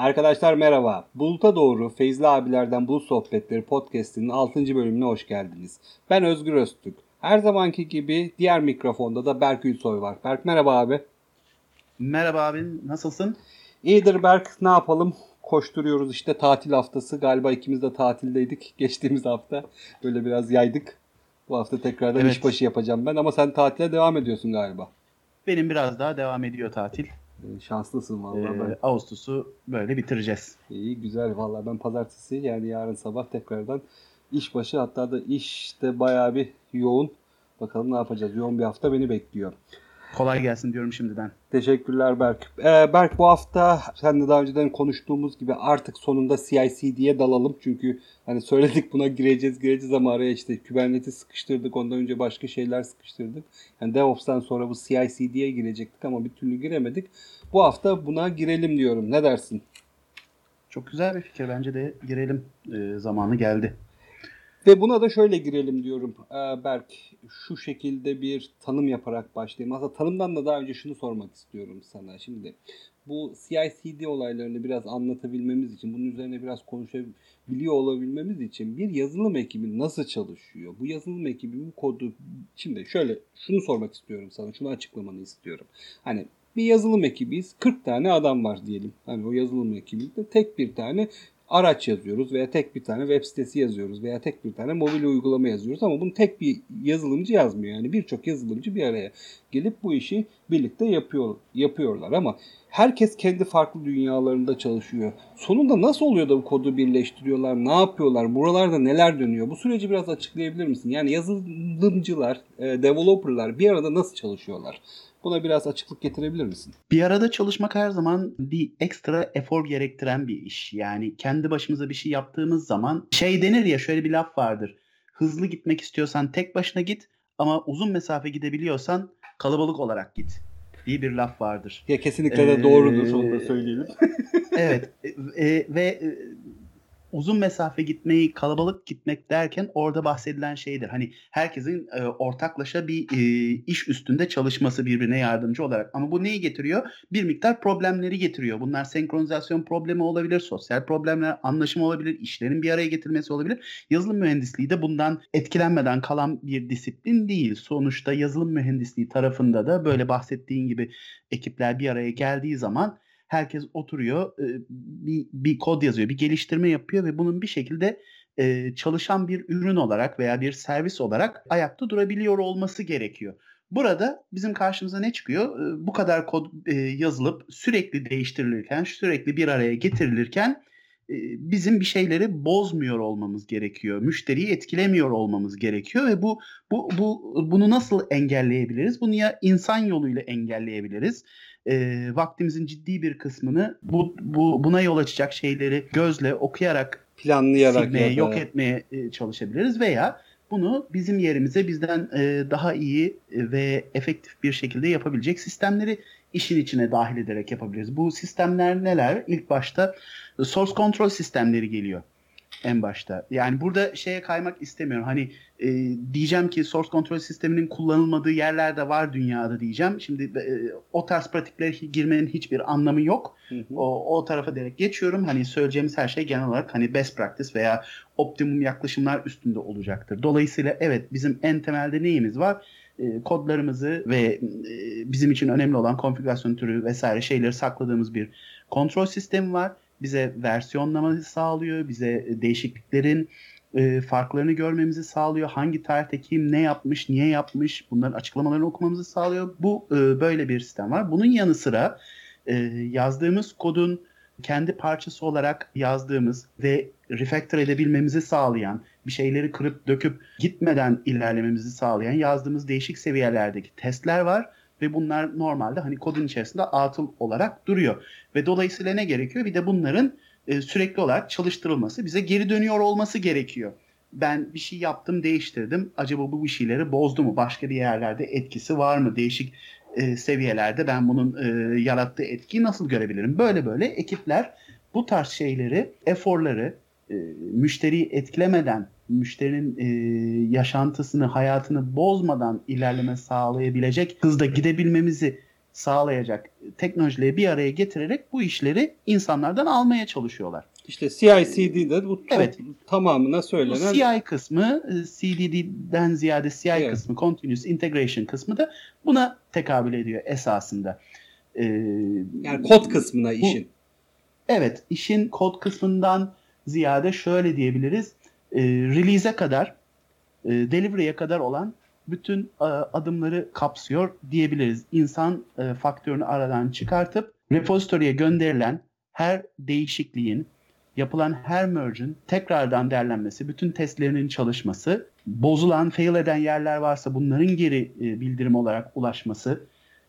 Arkadaşlar merhaba. Bulut'a doğru Feyzli abilerden Bulut Sohbetleri podcast'inin 6. bölümüne hoş geldiniz. Ben Özgür Öztürk. Her zamanki gibi diğer mikrofonda da Berk Ülsoy var. Berk merhaba abi. Merhaba abim, nasılsın? İyidir Berk, ne yapalım? Koşturuyoruz işte, tatil haftası. Galiba ikimiz de tatildeydik geçtiğimiz hafta. Böyle biraz yaydık. Bu hafta tekrardan Evet, işbaşı yapacağım ben ama sen tatile devam ediyorsun galiba. benim biraz daha devam ediyor tatil. Şanslısın vallahi ben. Ağustos'u böyle bitireceğiz. İyi güzel vallahi, ben pazartesi yani yarın sabah tekrardan işbaşı, hatta da işte bayağı bir yoğun. Bakalım ne yapacağız. Yoğun bir hafta beni bekliyor. Kolay gelsin diyorum şimdiden. Teşekkürler Berk. Berk, bu hafta seninle daha önceden konuştuğumuz gibi artık sonunda CI/CD'ye dalalım. Çünkü hani söyledik buna gireceğiz ama araya işte Kubernetes sıkıştırdık. Ondan önce başka şeyler sıkıştırdık. Yani DevOps'tan sonra bu CI/CD'ye girecektik ama bir türlü giremedik. Bu hafta buna girelim diyorum. Ne dersin? Çok güzel bir fikir. Bence de girelim. Zamanı geldi. Ve buna da şöyle girelim diyorum. Berk, şu şekilde bir tanım yaparak başlayayım. Aslında tanımdan da daha önce şunu sormak istiyorum sana. Şimdi bu CI/CD olaylarını biraz anlatabilmemiz için, bunun üzerine biraz konuşabiliyor olabilmemiz için bir yazılım ekibi nasıl çalışıyor? Bu yazılım ekibi bu kodu... Şimdi şöyle şunu sormak istiyorum sana, şunu açıklamanı istiyorum. Hani bir yazılım ekibiyiz, 40 tane adam var diyelim. Hani o yazılım ekibinde tek bir tane araç yazıyoruz veya tek bir tane web sitesi yazıyoruz veya tek bir tane mobil uygulama yazıyoruz ama bunu tek bir yazılımcı yazmıyor. Yani birçok yazılımcı bir araya gelip bu işi birlikte yapıyorlar ama herkes kendi farklı dünyalarında çalışıyor. Sonunda nasıl oluyor da bu kodu birleştiriyorlar? Ne yapıyorlar? Buralarda neler dönüyor? Bu süreci biraz açıklayabilir misin? Yani yazılımcılar, developerlar bir arada nasıl çalışıyorlar? Buna biraz açıklık getirebilir misin? Bir arada çalışmak her zaman bir ekstra efor gerektiren bir iş. Yani kendi başımıza bir şey yaptığımız zaman şey denir ya, şöyle bir laf vardır. Hızlı gitmek istiyorsan tek başına git ama uzun mesafe gidebiliyorsan kalabalık olarak git diye bir laf vardır. Ya kesinlikle de doğrudur, onu da Ee, söyleyelim. Evet, uzun mesafe gitmeyi, kalabalık gitmek derken orada bahsedilen şeydir. Hani herkesin ortaklaşa bir iş üstünde çalışması birbirine yardımcı olarak. Ama bu neyi getiriyor? Bir miktar problemleri getiriyor. Bunlar senkronizasyon problemi olabilir, sosyal problemler, anlaşma olabilir, işlerin bir araya getirmesi olabilir. Yazılım mühendisliği de bundan etkilenmeden kalan bir disiplin değil. Sonuçta yazılım mühendisliği tarafında da böyle bahsettiğin gibi ekipler bir araya geldiği zaman herkes oturuyor, bir kod yazıyor, bir geliştirme yapıyor ve bunun bir şekilde çalışan bir ürün olarak veya bir servis olarak ayakta durabiliyor olması gerekiyor. Burada bizim karşımıza ne çıkıyor? Bu kadar kod yazılıp sürekli değiştirilirken, sürekli bir araya getirilirken bizim bir şeyleri bozmuyor olmamız gerekiyor. Müşteriyi etkilemiyor olmamız gerekiyor ve bunu nasıl engelleyebiliriz? Bunu ya insan yoluyla engelleyebiliriz. Vaktimizin ciddi bir kısmını buna yol açacak şeyleri gözle okuyarak Planlayarak silmeye, ya yok da etmeye çalışabiliriz veya bunu bizim yerimize bizden daha iyi ve efektif bir şekilde yapabilecek sistemleri işin içine dahil ederek yapabiliriz. Bu sistemler neler? İlk başta source control sistemleri geliyor en başta. Yani burada şeye kaymak istemiyorum. Hani diyeceğim ki source control sisteminin kullanılmadığı yerler de var dünyada diyeceğim. Şimdi o tarz pratiklere girmenin hiçbir anlamı yok. hı hı. O tarafa direkt geçiyorum. Hani söyleyeceğimiz her şey genel olarak hani best practice veya optimum yaklaşımlar üstünde olacaktır. Dolayısıyla evet, bizim en temelde neyimiz var? Kodlarımızı ve bizim için önemli olan konfigürasyon türü vesaire şeyleri sakladığımız bir kontrol sistemi var. Bize versiyonlamayı sağlıyor, bize değişikliklerin farklarını görmemizi sağlıyor. Hangi tarihte kim ne yapmış, niye yapmış, bunların açıklamalarını okumamızı sağlıyor. Bu böyle bir sistem var. Bunun yanı sıra yazdığımız kodun kendi parçası olarak yazdığımız ve refactor edebilmemizi sağlayan, bir şeyleri kırıp döküp gitmeden ilerlememizi sağlayan yazdığımız değişik seviyelerdeki testler var. Ve bunlar normalde hani kodun içerisinde atıl olarak duruyor. Ve dolayısıyla ne gerekiyor? Bir de bunların sürekli olarak çalıştırılması, bize geri dönüyor olması gerekiyor. Ben bir şey yaptım, değiştirdim. Acaba bu bir şeyleri bozdu mu? Başka bir yerlerde etkisi var mı? Değişik seviyelerde ben bunun yarattığı etkiyi nasıl görebilirim? Böyle böyle ekipler bu tarz şeyleri, eforları müşteriyi etkilemeden, müşterinin yaşantısını, hayatını bozmadan ilerleme sağlayabilecek hızda gidebilmemizi sağlayacak teknolojileri bir araya getirerek bu işleri insanlardan almaya çalışıyorlar. İşte CI/CD'de bu evet, tamamına söylenen... Bu CI kısmı, CDD'den ziyade CI kısmı, Continuous Integration kısmı da buna tekabül ediyor esasında. Yani kod kısmına işin. Evet, işin kod kısmından ziyade şöyle diyebiliriz. Release'e kadar, delivery'e kadar olan bütün adımları kapsıyor diyebiliriz. İnsan faktörünü aradan çıkartıp repository'e gönderilen her değişikliğin, yapılan her merge'ün tekrardan değerlenmesi, bütün testlerinin çalışması, bozulan, fail eden yerler varsa bunların geri bildirim olarak ulaşması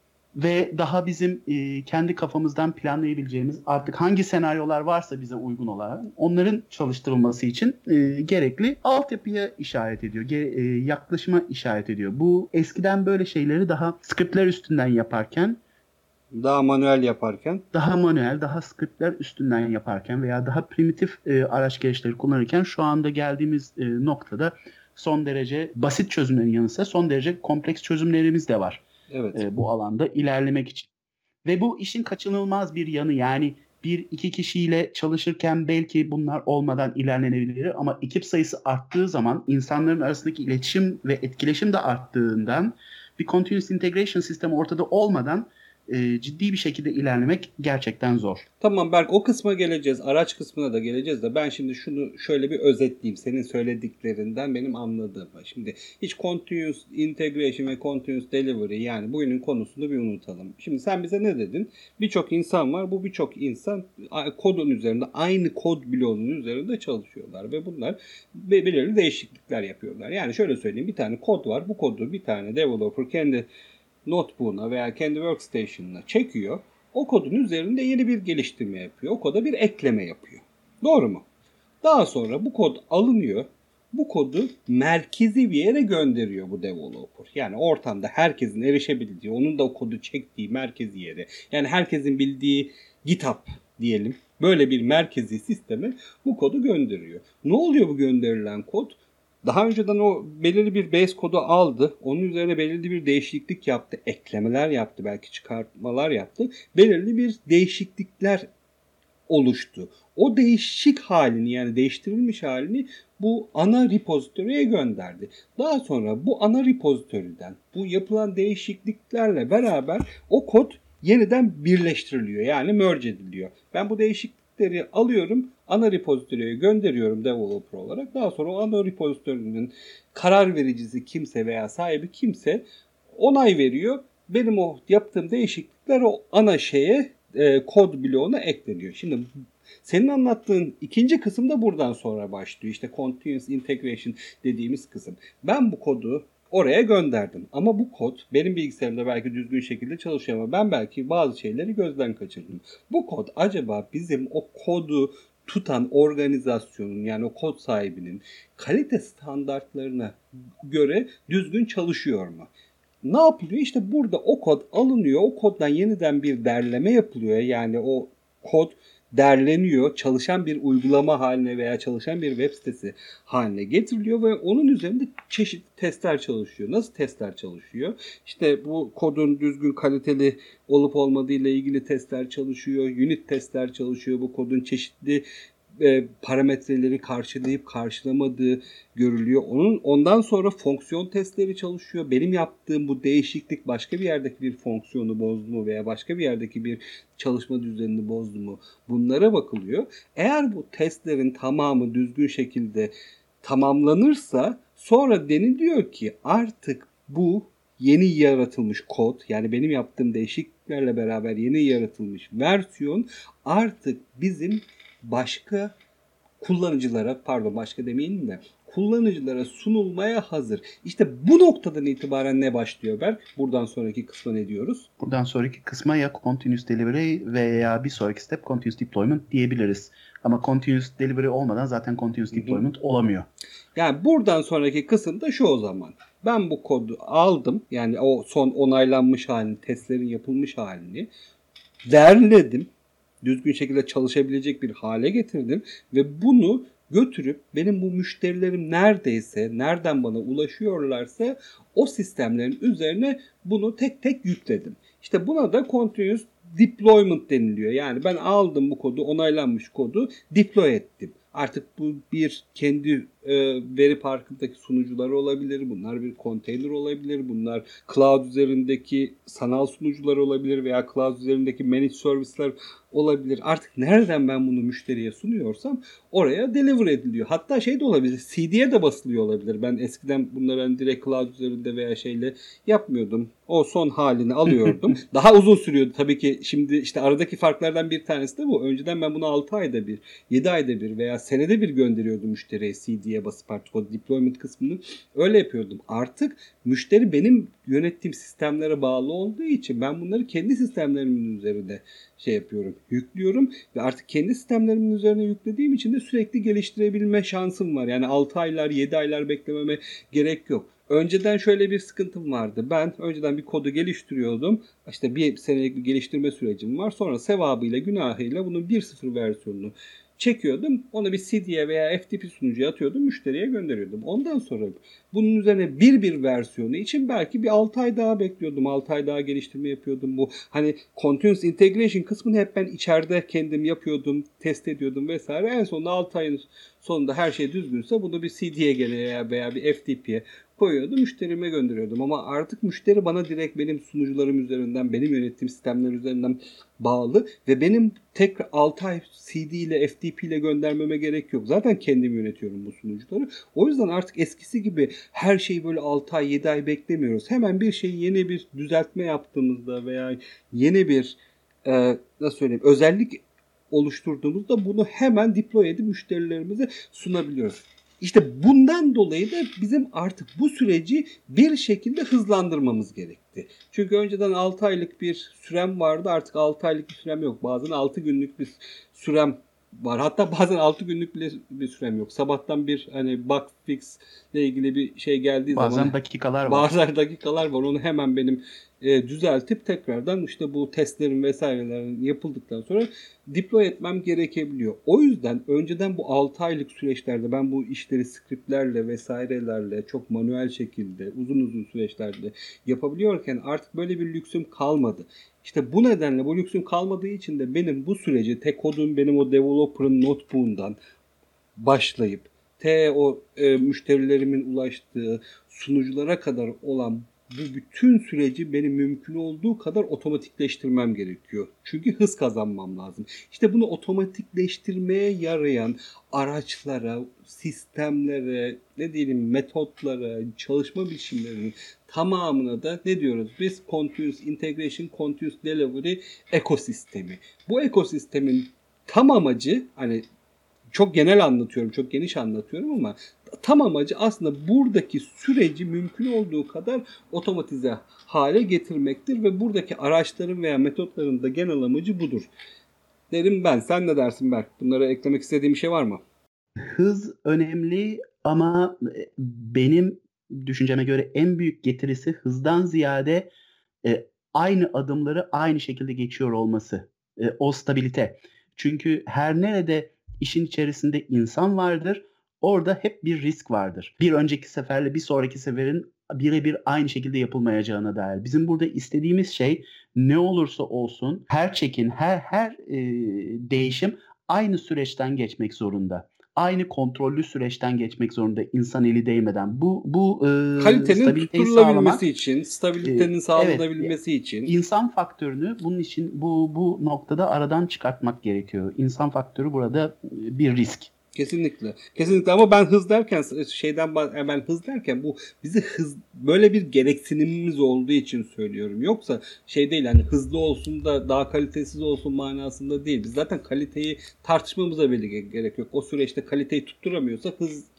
ve daha bizim kendi kafamızdan planlayabileceğimiz artık hangi senaryolar varsa bize uygun olarak onların çalıştırılması için gerekli altyapıya işaret ediyor. Yaklaşıma işaret ediyor. Bu eskiden böyle şeyleri daha scriptler üstünden yaparken, daha manuel yaparken, daha scriptler üstünden yaparken veya daha primitif araç gereçleri kullanırken şu anda geldiğimiz noktada son derece basit çözümlerin yanı sıra son derece kompleks çözümlerimiz de var. Evet. Bu alanda ilerlemek için. Ve bu işin kaçınılmaz bir yanı, yani bir iki kişiyle çalışırken belki bunlar olmadan ilerlenebilir ama ekip sayısı arttığı zaman insanların arasındaki iletişim ve etkileşim de arttığından bir continuous integration sistemi ortada olmadan ciddi bir şekilde ilerlemek gerçekten zor. Tamam Berk, o kısma geleceğiz. Araç kısmına da geleceğiz de ben şimdi şunu şöyle bir özetleyeyim. Senin söylediklerinden benim anladığım. Şimdi hiç continuous integration ve continuous delivery, yani bugünün konusunu bir unutalım. Şimdi sen bize ne dedin? Birçok insan var. Bu birçok insan kodun üzerinde, aynı kod bloğunun üzerinde çalışıyorlar ve bunlar belirli değişiklikler yapıyorlar. Yani şöyle söyleyeyim, bir tane kod var. Bu kodu bir tane developer kendi notebook'una veya kendi workstation'ına çekiyor. O kodun üzerinde yeni bir geliştirme yapıyor. O koda bir ekleme yapıyor. Doğru mu? Daha sonra bu kod alınıyor. Bu kodu merkezi bir yere gönderiyor bu developer. Yani ortamda herkesin erişebildiği, onun da o kodu çektiği merkezi yere. Yani herkesin bildiği GitHub diyelim. Böyle bir merkezi sisteme bu kodu gönderiyor. Ne oluyor bu gönderilen kod? Daha önceden o belirli bir base kodu aldı. Onun üzerine belirli bir değişiklik yaptı. Eklemeler yaptı. Belki çıkartmalar yaptı. Belirli bir değişiklikler oluştu. O değişik halini, yani değiştirilmiş halini bu ana repository'e gönderdi. Daha sonra bu ana repository'den bu yapılan değişikliklerle beraber o kod yeniden birleştiriliyor. Yani merge ediliyor. Ben bu değişiklikleri alıyorum, ana repository'e gönderiyorum developer olarak. Daha sonra o ana repository'nin karar vericisi kimse veya sahibi kimse onay veriyor. Benim o yaptığım değişiklikler o ana kod bloğuna ekleniyor. Şimdi senin anlattığın ikinci kısım da buradan sonra başlıyor. İşte continuous integration dediğimiz kısım. Ben bu kodu oraya gönderdim. Ama bu kod benim bilgisayarımda belki düzgün şekilde çalışıyor ama ben belki bazı şeyleri gözden kaçırdım. Bu kod acaba bizim o kodu tutan organizasyonun, yani o kod sahibinin kalite standartlarına göre düzgün çalışıyor mu? Ne yapılıyor? İşte burada o kod alınıyor. O koddan yeniden bir derleme yapılıyor. Yani o kod derleniyor. Çalışan bir uygulama haline veya çalışan bir web sitesi haline getiriliyor ve onun üzerinde çeşitli testler çalışıyor. Nasıl testler çalışıyor? İşte bu kodun düzgün kaliteli olup olmadığı ile ilgili testler çalışıyor. Unit testler çalışıyor. Bu kodun çeşitli parametreleri karşılayıp karşılamadığı görülüyor. Ondan sonra fonksiyon testleri çalışıyor. Benim yaptığım bu değişiklik başka bir yerdeki bir fonksiyonu bozdu mu veya başka bir yerdeki bir çalışma düzenini bozdu mu? Bunlara bakılıyor. Eğer bu testlerin tamamı düzgün şekilde tamamlanırsa sonra deniliyor ki artık bu yeni yaratılmış kod, yani benim yaptığım değişikliklerle beraber yeni yaratılmış versiyon artık bizim başka kullanıcılara, başka demeyelim de kullanıcılara sunulmaya hazır. İşte bu noktadan itibaren ne başlıyor Berk? Buradan sonraki kısma ne diyoruz? Buradan sonraki kısma ya continuous delivery veya bir sonraki step continuous deployment diyebiliriz. Ama continuous delivery olmadan zaten continuous deployment olamıyor. Yani buradan sonraki kısım da şu o zaman. Ben bu kodu aldım. Yani o son onaylanmış halini, testlerin yapılmış halini derledim. Düzgün şekilde çalışabilecek bir hale getirdim ve bunu götürüp benim bu müşterilerim nereden bana ulaşıyorlarsa o sistemlerin üzerine bunu tek tek yükledim. İşte buna da continuous deployment deniliyor. Yani ben aldım bu kodu, onaylanmış kodu deploy ettim. Artık bu bir kendi veri parkındaki sunucuları olabilir. Bunlar bir konteyner olabilir. Bunlar cloud üzerindeki sanal sunucular olabilir veya cloud üzerindeki managed service'ler olabilir. Artık nereden ben bunu müşteriye sunuyorsam oraya deliver ediliyor. Hatta şey de olabilir. CD'ye de basılıyor olabilir. Ben eskiden bunları hani direkt cloud üzerinde veya şeyle yapmıyordum. O son halini alıyordum. Daha uzun sürüyordu tabii ki. Şimdi işte aradaki farklardan bir tanesi de bu. Önceden ben bunu 6 ayda bir, 7 ayda bir veya senede bir gönderiyordum müşteriye CD'ye basıp artık o deployment kısmını öyle yapıyordum. Artık müşteri benim yönettiğim sistemlere bağlı olduğu için ben bunları kendi sistemlerimin üzerinde şey yapıyorum, yüklüyorum ve artık kendi sistemlerimin üzerine yüklediğim için de sürekli geliştirebilme şansım var. Yani 6 aylar, 7 aylar beklememe gerek yok. Önceden şöyle bir sıkıntım vardı. Ben önceden bir kodu geliştiriyordum. İşte bir senelik bir geliştirme sürecim var. Sonra sevabıyla, günahıyla bunun 1.0 versiyonunu çekiyordum. Onu bir CD'ye veya FTP sunucuya atıyordum. Müşteriye gönderiyordum. Ondan sonra bunun üzerine bir versiyonu için belki bir 6 ay daha bekliyordum. 6 ay daha geliştirme yapıyordum. Bu hani continuous integration kısmını hep ben içeride kendim yapıyordum. Test ediyordum vesaire. En sonunda 6 ayın sonunda her şey düzgünse bunu bir CD'ye gene veya bir FTP'ye koyuyordum, müşterime gönderiyordum. Ama artık müşteri bana direkt benim sunucularım üzerinden, benim yönettiğim sistemler üzerinden bağlı ve benim tekrar 6 ay CD ile FTP ile göndermeme gerek yok. Zaten kendim yönetiyorum bu sunucuları. O yüzden artık eskisi gibi her şeyi böyle 6 ay 7 ay beklemiyoruz. Hemen bir şeyi yeni bir düzeltme yaptığımızda veya yeni bir nasıl söyleyeyim özellik oluşturduğumuzda bunu hemen deploy edip müşterilerimize sunabiliyoruz. İşte bundan dolayı da bizim artık bu süreci bir şekilde hızlandırmamız gerekti. Çünkü önceden 6 aylık bir sürem vardı. Artık 6 aylık bir sürem yok. Bazen 6 günlük bir sürem var. Hatta bazen 6 günlük bile bir sürem yok. Sabahtan bir hani bug fix ile ilgili bir şey geldiği bazen zaman dakikalar var. Bazen dakikalar var. Onu hemen benim düzeltip tekrardan işte bu testlerin vesairelerin yapıldıktan sonra deploy etmem gerekebiliyor. O yüzden önceden bu 6 aylık süreçlerde ben bu işleri skriptlerle vesairelerle çok manuel şekilde uzun süreçlerde yapabiliyorken artık böyle bir lüksüm kalmadı. İşte bu nedenle bu lüksüm kalmadığı için de benim bu süreci kodun benim o developer'ın notebook'undan başlayıp o müşterilerimin ulaştığı sunuculara kadar olan bu bütün süreci benim mümkün olduğu kadar otomatikleştirmem gerekiyor. Çünkü hız kazanmam lazım. İşte bunu otomatikleştirmeye yarayan araçlara, sistemlere, ne diyelim metotlara, çalışma biçimlerinin tamamına da ne diyoruz biz? Continuous Integration, Continuous Delivery ekosistemi. Bu ekosistemin tam amacı hani çok genel anlatıyorum, çok geniş anlatıyorum ama tam amacı aslında buradaki süreci mümkün olduğu kadar otomatize hale getirmektir ve buradaki araçların veya metotların da genel amacı budur. Derim ben. Sen ne dersin Berk? Bunlara eklemek istediğim bir şey var mı? Hız önemli ama benim düşünceme göre en büyük getirisi hızdan ziyade aynı adımları aynı şekilde geçiyor olması. O stabilite. Çünkü her nerede işin içerisinde insan vardır, orada hep bir risk vardır. Bir önceki seferle bir sonraki seferin birebir aynı şekilde yapılmayacağına dair. Bizim burada istediğimiz şey ne olursa olsun her check-in, her değişim aynı süreçten geçmek zorunda. Aynı kontrollü süreçten geçmek zorunda insan eli değmeden. Bu kalitenin stabiliteyi tutturulabilmesi sağlamak için, stabilitenin sağlanabilmesi evet, için. insan faktörünü bunun için bu noktada aradan çıkartmak gerekiyor. İnsan faktörü burada bir risk. Kesinlikle. Kesinlikle ama ben hız derken ben hız derken bu bizi böyle bir gereksinimimiz olduğu için söylüyorum. Yoksa şey değil hani hızlı olsun da daha kalitesiz olsun manasında değil. Biz zaten kaliteyi tartışmamıza bile gerek yok. O süreçte kaliteyi tutturamıyorsa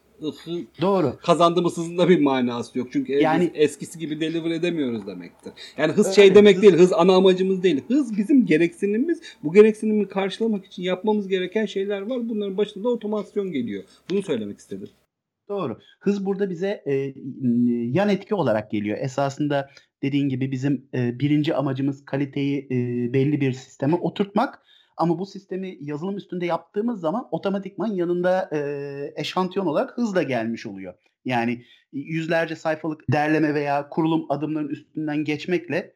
Doğru. kazandığımız hızın da bir manası yok. Çünkü Yani biz eskisi gibi deliver edemiyoruz demektir. Yani hız öyle, demek değil. Hız ana amacımız değil. Hız bizim gereksinimimiz. Bu gereksinimi karşılamak için yapmamız gereken şeyler var. Bunların başında otomasyon geliyor. Bunu söylemek istedim. Doğru. Hız burada bize yan etki olarak geliyor. Esasında dediğin gibi bizim birinci amacımız kaliteyi belli bir sisteme oturtmak. Ama bu sistemi yazılım üstünde yaptığımız zaman otomatikman yanında eşantiyon olarak hız da gelmiş oluyor. Yani yüzlerce sayfalık derleme veya kurulum adımlarının üstünden geçmekle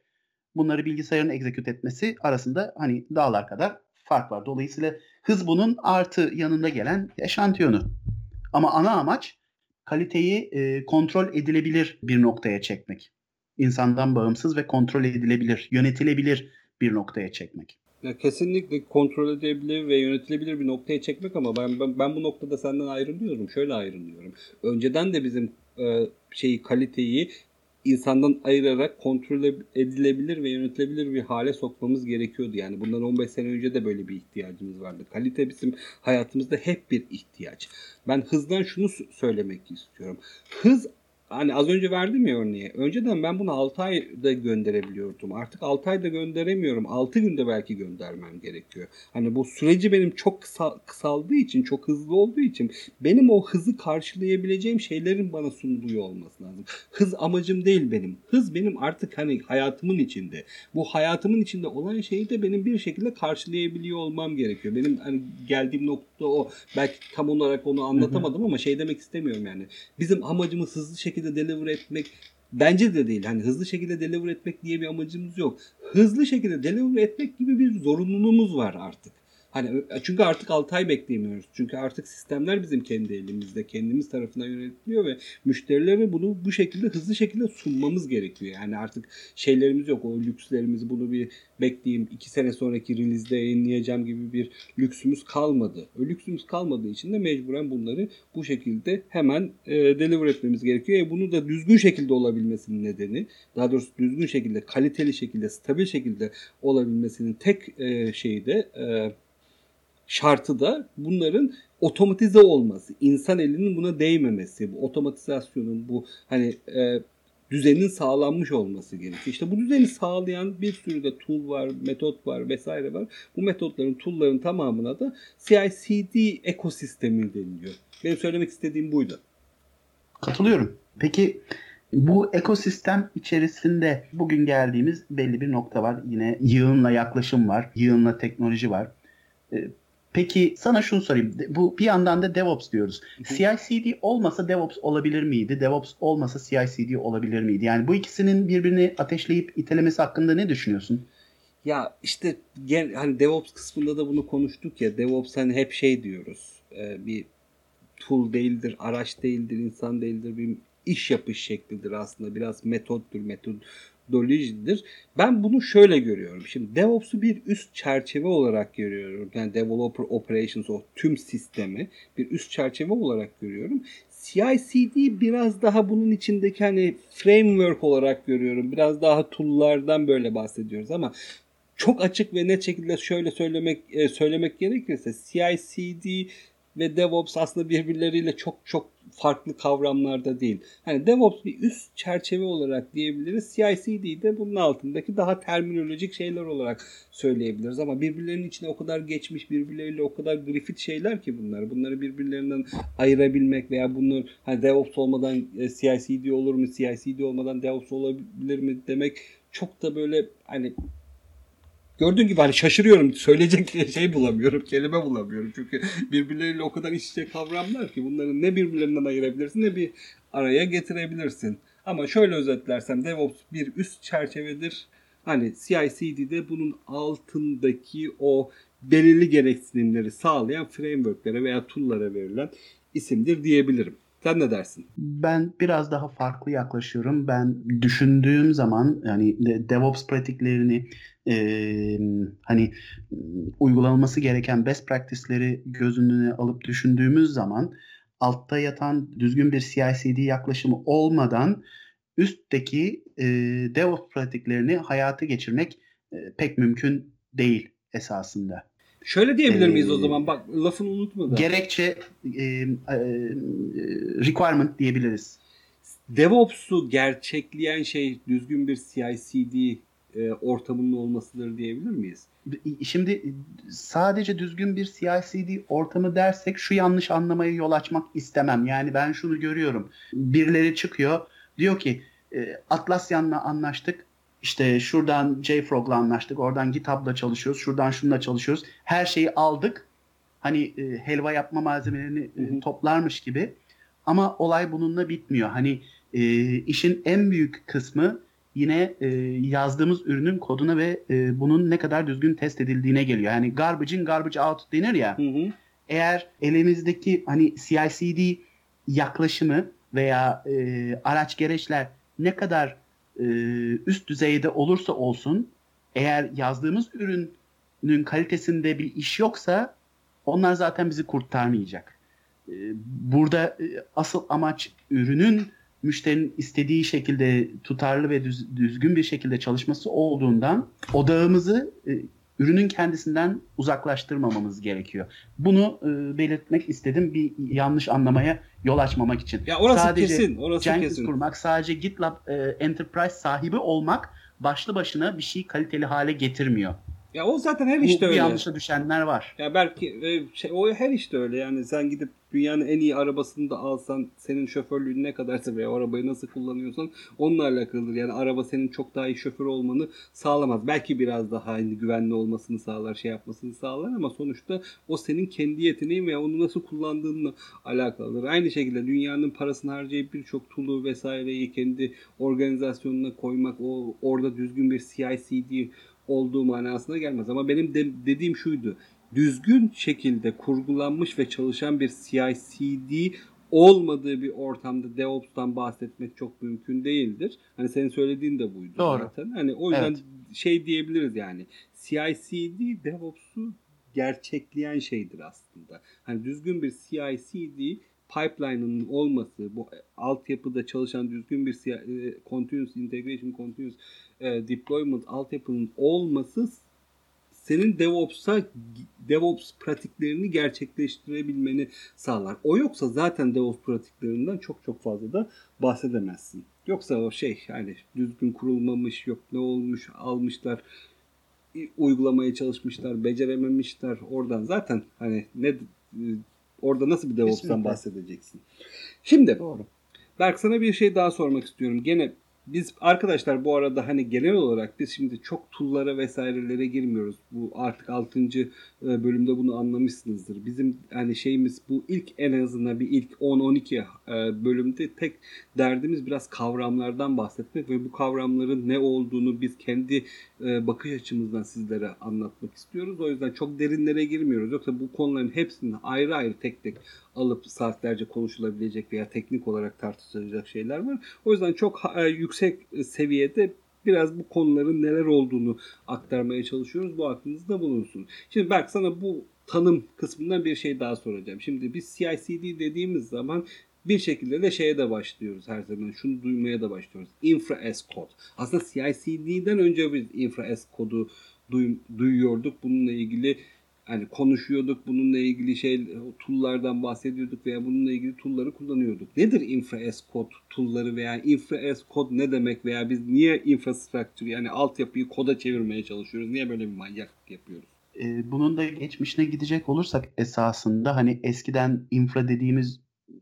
bunları bilgisayarın execute etmesi arasında hani dağlar kadar fark var. Dolayısıyla hız bunun artı yanında gelen eşantiyonu. Ama ana amaç kaliteyi kontrol edilebilir bir noktaya çekmek. İnsandan bağımsız ve kontrol edilebilir, yönetilebilir bir noktaya çekmek. Ya kesinlikle kontrol edilebilir ve yönetilebilir bir noktaya çekmek ama ben bu noktada senden ayrılıyorum. Şöyle ayrılıyorum. Önceden de bizim kaliteyi insandan ayırarak kontrol edilebilir ve yönetilebilir bir hale sokmamız gerekiyordu. Yani bundan 15 sene önce de böyle bir ihtiyacımız vardı. Kalite bizim hayatımızda hep bir ihtiyaç. Ben hızdan şunu söylemek istiyorum. Hız, hani az önce verdim ya örneği. Önceden ben bunu 6 ayda gönderebiliyordum. Artık 6 ayda gönderemiyorum. 6 günde belki göndermem gerekiyor. Hani bu süreci benim çok kısaldığı için, çok hızlı olduğu için benim o hızı karşılayabileceğim şeylerin bana sunuluyor olması lazım. Hız amacım değil benim. Hız benim artık hani hayatımın içinde. Bu hayatımın içinde olan şeyi de benim bir şekilde karşılayabiliyor olmam gerekiyor. Benim hani geldiğim nokta o. Belki tam olarak onu anlatamadım ama şey demek istemiyorum yani. Bizim amacımız hızlı şekilde deliver etmek bence de değil. Hani hızlı şekilde deliver etmek diye bir amacımız yok. Hızlı şekilde deliver etmek gibi bir zorunluluğumuz var artık. Hani çünkü artık 6 ay beklemiyoruz. Çünkü artık sistemler bizim kendi elimizde, kendimiz tarafından yönetiliyor ve müşterilere bunu bu şekilde hızlı şekilde sunmamız gerekiyor. Yani artık şeylerimiz yok. O lükslerimizi bunu bir bekleyeyim 2 sene sonraki release'de yayınlayacağım gibi bir lüksümüz kalmadı. O lüksümüz kalmadığı için de mecburen bunları bu şekilde hemen deliver etmemiz gerekiyor. Bunu da düzgün şekilde olabilmesinin nedeni, daha doğrusu düzgün şekilde, kaliteli şekilde, stabil şekilde olabilmesinin tek şeyi de şartı da bunların otomatize olması, insan elinin buna değmemesi, bu otomatizasyonun, bu hani düzenin sağlanmış olması gerekiyor. İşte bu düzeni sağlayan bir sürü de tool var, metot var vesaire var. Bu metotların, tool'ların tamamına da CI/CD ekosistemi deniliyor. Benim söylemek istediğim buydu. Katılıyorum. Peki bu ekosistem içerisinde bugün geldiğimiz belli bir nokta var. Yine yığınla yaklaşım var, yığınla teknoloji var. Peki sana şunu sorayım. Bu bir yandan da DevOps diyoruz. CI/CD olmasa DevOps olabilir miydi? DevOps olmasa CI/CD olabilir miydi? Yani bu ikisinin birbirini ateşleyip itelemesi hakkında ne düşünüyorsun? Ya işte hani DevOps kısmında da bunu konuştuk ya. DevOps hani hep şey diyoruz. Bir tool değildir, araç değildir, insan değildir. Bir iş yapış şeklidir aslında. Biraz metottur, metodolojidir. Ben bunu şöyle görüyorum. Şimdi DevOps'u bir üst çerçeve olarak görüyorum. Yani Developer Operations, o tüm sistemi bir üst çerçeve olarak görüyorum. CI/CD biraz daha bunun içindeki hani framework olarak görüyorum. Biraz daha tool'lardan böyle bahsediyoruz ama çok açık ve net şekilde şöyle söylemek gerekirse CI/CD ve DevOps aslında birbirleriyle çok çok farklı kavramlarda değil. Hani DevOps bir üst çerçeve olarak diyebiliriz. CI/CD de bunun altındaki daha terminolojik şeyler olarak söyleyebiliriz. Ama birbirlerinin içine o kadar geçmiş, birbirleriyle o kadar grafit şeyler ki bunlar. Bunları birbirlerinden ayırabilmek veya bunlar hani DevOps olmadan CI/CD olur mu, CI/CD olmadan DevOps olabilir mi demek çok da böyle hani gördüğün gibi hani şaşırıyorum. Söyleyecek şey bulamıyorum. Kelime bulamıyorum. Çünkü birbirleriyle o kadar iç içe kavramlar ki bunları ne birbirlerinden ayırabilirsin ne bir araya getirebilirsin. Ama şöyle özetlersem DevOps bir üst çerçevedir. Hani CI/CD'de bunun altındaki o belirli gereksinimleri sağlayan frameworklere veya tool'lara verilen isimdir diyebilirim. Sen ne dersin? Ben biraz daha farklı yaklaşıyorum. Ben düşündüğüm zaman yani DevOps pratiklerini hani uygulanması gereken best practice'leri göz önüne alıp düşündüğümüz zaman altta yatan düzgün bir CI/CD yaklaşımı olmadan üstteki DevOps pratiklerini hayata geçirmek pek mümkün değil esasında. Şöyle diyebilir miyiz o zaman? Bak lafını unutma da. Gerekçe requirement diyebiliriz. DevOps'u gerçekleyen şey düzgün bir CI/CD ortamının olmasıdır diyebilir miyiz? Şimdi sadece düzgün bir CI/CD ortamı dersek şu yanlış anlamaya yol açmak istemem. Yani ben şunu görüyorum. Birileri çıkıyor diyor ki Atlassian'la anlaştık. İşte şuradan JFrog'la anlaştık. Oradan GitHub'la çalışıyoruz. Şuradan şununla çalışıyoruz. Her şeyi aldık. Hani helva yapma malzemelerini toplarmış gibi. Ama olay bununla bitmiyor. Hani işin en büyük kısmı yine yazdığımız ürünün koduna ve bunun ne kadar düzgün test edildiğine geliyor. Yani garbage in garbage out denir ya. Eğer elimizdeki hani CI/CD yaklaşımı veya araç gereçler ne kadar üst düzeyde olursa olsun, eğer yazdığımız ürünün kalitesinde bir iş yoksa onlar zaten bizi kurtarmayacak. Burada asıl amaç ürünün müşterinin istediği şekilde tutarlı ve düzgün bir şekilde çalışması olduğundan odağımızı ürünün kendisinden uzaklaştırmamamız gerekiyor. Bunu belirtmek istedim, bir yanlış anlamaya yol açmamak için. Ya orası sadece kesin, orası Jenkins kesin. kurmak, sadece GitLab Enterprise sahibi olmak başlı başına bir şeyi kaliteli hale getirmiyor. Ya o zaten her işte öyle. Bu yanlışa düşenler var. Ya belki o her işte öyle. Yani sen gidip dünyanın en iyi arabasını da alsan, senin şoförlüğün ne kadarsa veya o arabayı nasıl kullanıyorsan onunla alakalıdır. Yani araba senin çok daha iyi şoför olmanı sağlamaz. Belki biraz daha hani güvenli olmasını sağlar, şey yapmasını sağlar ama sonuçta o senin kendi yeteneğin veya onu nasıl kullandığınla alakalıdır. Aynı şekilde dünyanın parasını harcayıp birçok tool'u vesaireyi kendi organizasyonuna koymak, orada düzgün bir CI/CD olduğu manasına gelmez. Ama benim dediğim şuydu. Düzgün şekilde kurgulanmış ve çalışan bir CI/CD olmadığı bir ortamda DevOps'tan bahsetmek çok mümkün değildir. Hani senin söylediğin de buydu. Doğru. Zaten. Hani o yüzden evet. şey diyebiliriz yani. CI/CD DevOps'u gerçekleyen şeydir aslında. Hani düzgün bir CI/CD pipeline'ın olması, bu altyapıda çalışan düzgün bir continuous integration, continuous deployment altyapının olması senin DevOps pratiklerini gerçekleştirebilmeni sağlar. O yoksa zaten DevOps pratiklerinden çok çok fazla da bahsedemezsin. Yoksa o şey yani düzgün kurulmamış, yok ne olmuş, almışlar, uygulamaya çalışmışlar, becerememişler. Oradan zaten hani orada nasıl bir DevOps'tan bahsedeceksin? Şimdi doğru. Berk, sana bir şey daha sormak istiyorum. Gene biz arkadaşlar bu arada hani genel olarak biz şimdi çok tool'lara vesairelere girmiyoruz. Bu artık 6. bölümde bunu anlamışsınızdır. Bizim hani şeyimiz bu ilk en azından bir ilk 10-12 bölümde tek derdimiz biraz kavramlardan bahsetmek ve bu kavramların ne olduğunu biz kendi bakış açımızdan sizlere anlatmak istiyoruz. O yüzden çok derinlere girmiyoruz. Yoksa bu konuların hepsini ayrı ayrı tek tek alıp saatlerce konuşulabilecek veya teknik olarak tartışılacak şeyler var. O yüzden çok yüksek seviyede biraz bu konuların neler olduğunu aktarmaya çalışıyoruz. Bu aklınızda bulunsun. Şimdi Berk, sana bu tanım kısmından bir şey daha soracağım. Şimdi biz CI/CD dediğimiz zaman bir şekilde de şeye de başlıyoruz her zaman. Şunu duymaya da başlıyoruz. Infra as code. Aslında CI/CD'den önce biz infra as code'u duyuyorduk. Bununla ilgili hani konuşuyorduk, bununla ilgili tool'lardan bahsediyorduk veya bununla ilgili tool'ları kullanıyorduk. Nedir infra as code tool'ları veya infra as code ne demek veya biz niye infrastructure yani altyapıyı koda çevirmeye çalışıyoruz? Niye böyle bir manyaklık yapıyoruz? Bunun da geçmişine gidecek olursak esasında hani eskiden infra dediğimiz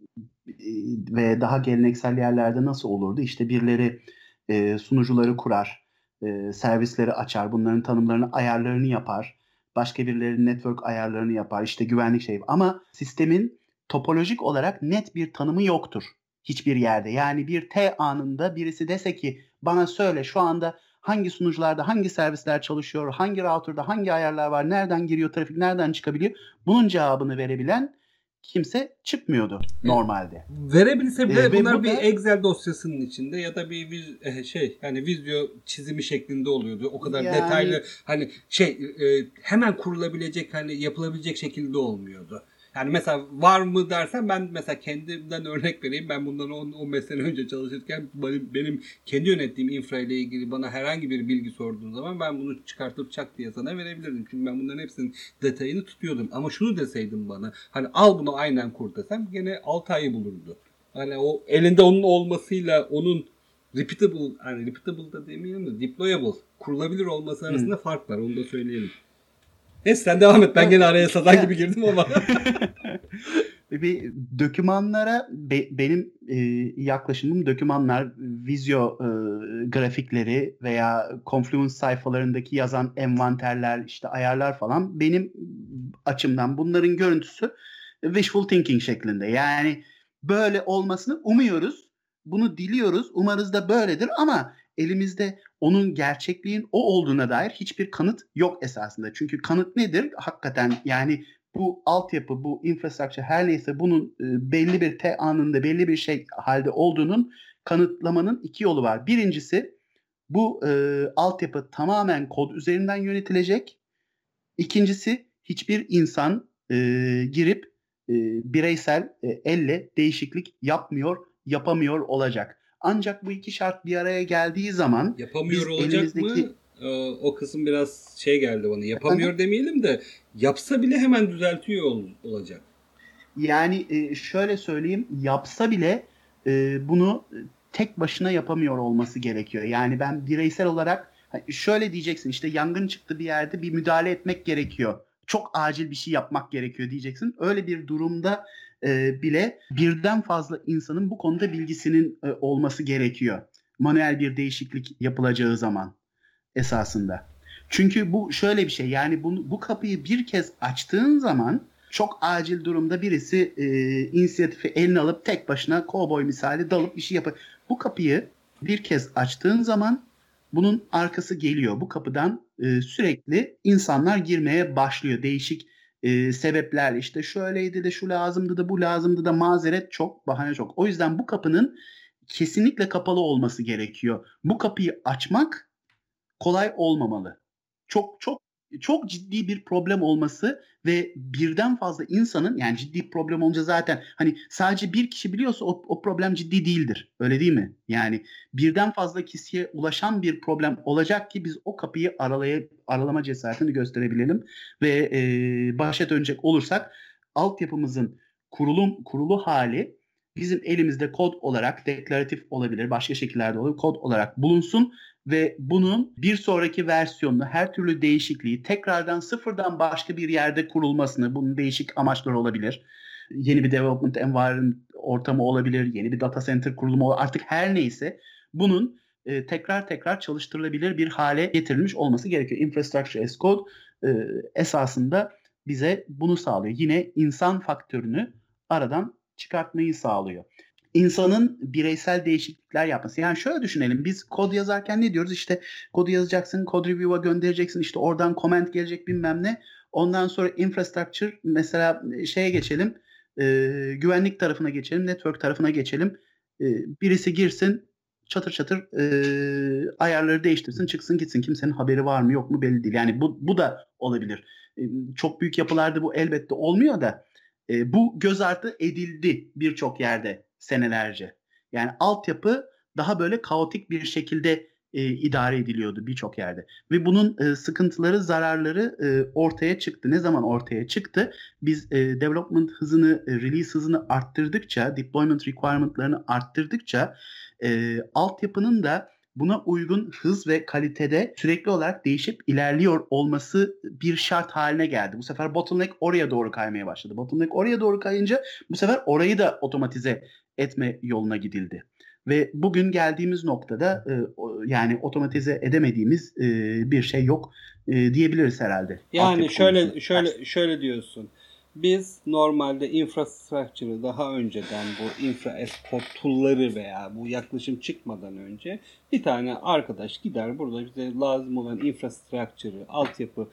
ve daha geleneksel yerlerde nasıl olurdu? İşte birileri sunucuları kurar, servisleri açar, bunların tanımlarını, ayarlarını yapar. Başka birileri network ayarlarını yapar, işte güvenlik şey. Ama sistemin topolojik olarak net bir tanımı yoktur hiçbir yerde. Yani bir T anında birisi dese ki bana söyle şu anda hangi sunucularda hangi servisler çalışıyor, hangi router'da hangi ayarlar var, nereden giriyor trafik, nereden çıkabiliyor? Bunun cevabını verebilen kimse çıkmıyordu normalde. Verebilse bile bunlar bir Excel dosyasının içinde ya da bir yani video çizimi şeklinde oluyordu. O kadar yani, detaylı hani hemen kurulabilecek hani yapılabilecek şekilde olmuyordu. Yani mesela var mı dersen ben mesela kendimden örnek vereyim. Ben bundan 10-15 sene önce çalışırken benim kendi yönettiğim infra ile ilgili bana herhangi bir bilgi sorduğun zaman ben bunu çıkartıp çak diye sana verebilirdim. Çünkü ben bunların hepsinin detayını tutuyordum. Ama şunu deseydim bana hani al bunu aynen kur desem gene 6 ayı bulurdu. Hani o elinde onun olmasıyla onun repeatable da demeyelim de deployable kurulabilir olması arasında fark var. Onu da söyleyelim. Neyse sen devam et. Ben gene araya satan gibi girdim ama. Bir dokümanlara benim yaklaşımım dokümanlar, Visio grafikleri veya Confluence sayfalarındaki yazan envanterler, işte ayarlar falan benim açımdan bunların görüntüsü wishful thinking şeklinde. Yani böyle olmasını umuyoruz. Bunu diliyoruz. Umarız da böyledir ama elimizde onun gerçekliğin o olduğuna dair hiçbir kanıt yok esasında. Çünkü kanıt nedir? Hakikaten yani bu altyapı, bu infrastructure her neyse bunun belli bir anında belli bir şey halde olduğunun kanıtlamanın iki yolu var. Birincisi bu altyapı tamamen kod üzerinden yönetilecek. İkincisi hiçbir insan girip bireysel elle değişiklik yapamıyor olacak. Ancak bu iki şart bir araya geldiği zaman yapamıyor olacak mı? O kısım biraz şey geldi bana. Yapamıyor demeyelim de yapsa bile hemen düzeltiyor olacak. Yani şöyle söyleyeyim, yapsa bile bunu tek başına yapamıyor olması gerekiyor. Yani ben bireysel olarak şöyle diyeceksin, işte yangın çıktı bir yerde, bir müdahale etmek gerekiyor. Çok acil bir şey yapmak gerekiyor diyeceksin. Öyle bir durumda bile birden fazla insanın bu konuda bilgisinin olması gerekiyor. Manuel bir değişiklik yapılacağı zaman esasında. Çünkü bu şöyle bir şey, yani bu kapıyı bir kez açtığın zaman çok acil durumda birisi inisiyatifi eline alıp tek başına kovboy misali dalıp bir şey yapar. Bu kapıyı bir kez açtığın zaman bunun arkası geliyor. Bu kapıdan sürekli insanlar girmeye başlıyor. Değişik sebeplerle, işte şöyleydi de şu lazımdı da bu lazımdı da, mazeret çok, bahane çok. O yüzden bu kapının kesinlikle kapalı olması gerekiyor. Bu kapıyı açmak kolay olmamalı. Çok çok çok ciddi bir problem olması ve birden fazla insanın, yani ciddi problem olunca zaten hani sadece bir kişi biliyorsa o problem ciddi değildir. Öyle değil mi? Yani birden fazla kişiye ulaşan bir problem olacak ki biz o kapıyı aralama cesaretini gösterebilelim ve başa dönecek olursak altyapımızın kurulu hali bizim elimizde kod olarak, deklaratif olabilir, başka şekillerde olabilir, kod olarak bulunsun ve bunun bir sonraki versiyonunu, her türlü değişikliği, tekrardan sıfırdan başka bir yerde kurulmasını, bunun değişik amaçları olabilir. Yeni bir development environment ortamı olabilir, yeni bir data center kurulumu olabilir. Artık her neyse bunun tekrar çalıştırılabilir bir hale getirilmiş olması gerekiyor. Infrastructure as Code esasında bize bunu sağlıyor. Yine insan faktörünü aradan çıkartmayı sağlıyor. İnsanın bireysel değişiklikler yapması. Yani şöyle düşünelim, biz kod yazarken ne diyoruz? İşte kodu yazacaksın, code review'a göndereceksin, işte oradan comment gelecek bilmem ne. Ondan sonra infrastructure, mesela şeye geçelim, güvenlik tarafına geçelim, network tarafına geçelim. Birisi girsin, çatır çatır ayarları değiştirsin, çıksın gitsin. Kimsenin haberi var mı yok mu belli değil. Yani bu da olabilir. Çok büyük yapılarda bu elbette olmuyor da bu göz ardı edildi birçok yerde senelerce. Yani altyapı daha böyle kaotik bir şekilde idare ediliyordu birçok yerde. Ve bunun sıkıntıları, zararları ortaya çıktı. Ne zaman ortaya çıktı? Biz development hızını, release hızını arttırdıkça, deployment requirement'larını arttırdıkça altyapının da buna uygun hız ve kalitede sürekli olarak değişip ilerliyor olması bir şart haline geldi. Bu sefer bottleneck oraya doğru kaymaya başladı. Bottleneck oraya doğru kayınca bu sefer orayı da otomatize etme yoluna gidildi. Ve bugün geldiğimiz noktada yani otomatize edemediğimiz bir şey yok diyebiliriz herhalde. Yani şöyle diyorsun. Biz normalde infrastructure'ı daha önceden, bu infra as code tool'ları veya bu yaklaşım çıkmadan önce bir tane arkadaş gider burada bize lazım olan infrastructure'ı, altyapı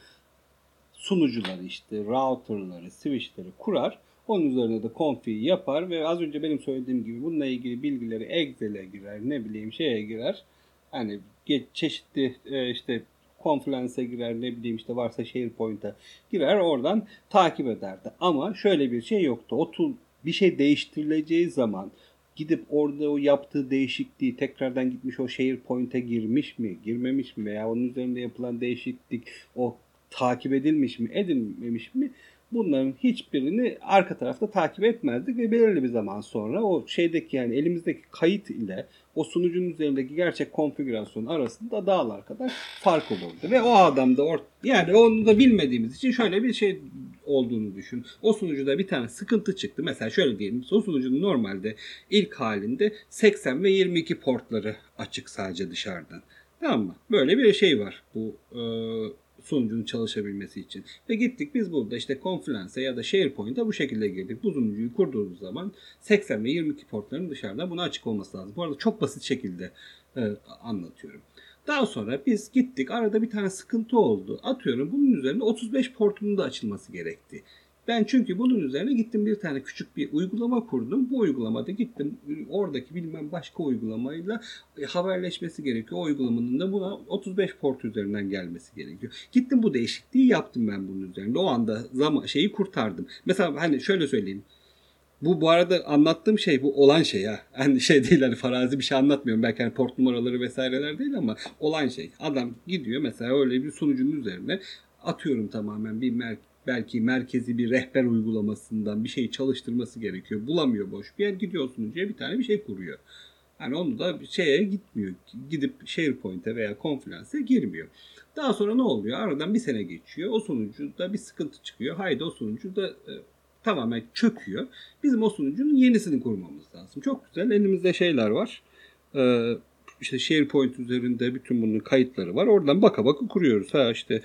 sunucuları, işte router'ları, switch'leri kurar. Onun üzerine de config yapar ve az önce benim söylediğim gibi bununla ilgili bilgileri Excel'e girer, ne bileyim şeye girer. Hani çeşitli işte Confluence'e girer, ne bileyim işte varsa SharePoint'e girer, oradan takip ederdi. Ama şöyle bir şey yoktu. O tool bir şey değiştirileceği zaman gidip orada o yaptığı değişikliği tekrardan gitmiş o SharePoint'e girmiş mi, girmemiş mi veya onun üzerinde yapılan değişiklik o takip edilmiş mi, edilmemiş mi? Bunların hiçbirini arka tarafta takip etmezdik ve belirli bir zaman sonra o şeydeki, yani elimizdeki kayıt ile o sunucunun üzerindeki gerçek konfigürasyon arasında dağlar kadar fark olurdu. Ve o adam da yani onu da bilmediğimiz için şöyle bir şey olduğunu düşün. O sunucuda bir tane sıkıntı çıktı. Mesela şöyle diyelim. O sunucunun normalde ilk halinde 80 ve 22 portları açık sadece dışarıdan. Tamam mı? Böyle bir şey var bu sunucunun çalışabilmesi için. Ve gittik biz burada işte Confluence'e ya da SharePoint'e bu şekilde girdik. Bu sunucuyu kurduğumuz zaman 80 ve 22 portların dışarıdan buna açık olması lazım. Bu arada çok basit şekilde anlatıyorum. Daha sonra biz gittik, arada bir tane sıkıntı oldu. Atıyorum bunun üzerine 35 portunun da açılması gerekti. Ben çünkü bunun üzerine gittim bir tane küçük bir uygulama kurdum. Bu uygulamada gittim oradaki bilmem başka uygulamayla haberleşmesi gerekiyor. O uygulamanın da buna 35 port üzerinden gelmesi gerekiyor. Gittim bu değişikliği yaptım ben bunun üzerinde. O anda şeyi kurtardım. Mesela hani şöyle söyleyeyim. Bu arada anlattığım şey bu olan şey ya. Hani şey değil hani farazi bir şey anlatmıyorum. Belki hani port numaraları vesaireler değil ama olan şey. Adam gidiyor mesela öyle bir sunucunun üzerine atıyorum tamamen belki merkezi bir rehber uygulamasından bir şey çalıştırması gerekiyor. Bulamıyor boş bir yer, gidiyor sunucuya bir tane bir şey kuruyor. Hani onu da şeye gitmiyor. Gidip SharePoint'e veya Confluence'e girmiyor. Daha sonra ne oluyor? Aradan bir sene geçiyor. O sunucuda bir sıkıntı çıkıyor. Haydi o sunucu da tamamen çöküyor. Bizim o sunucunun yenisini kurmamız lazım. Çok güzel. Elimizde şeyler var. İşte SharePoint üzerinde bütün bunun kayıtları var. Oradan baka baka kuruyoruz. Ha işte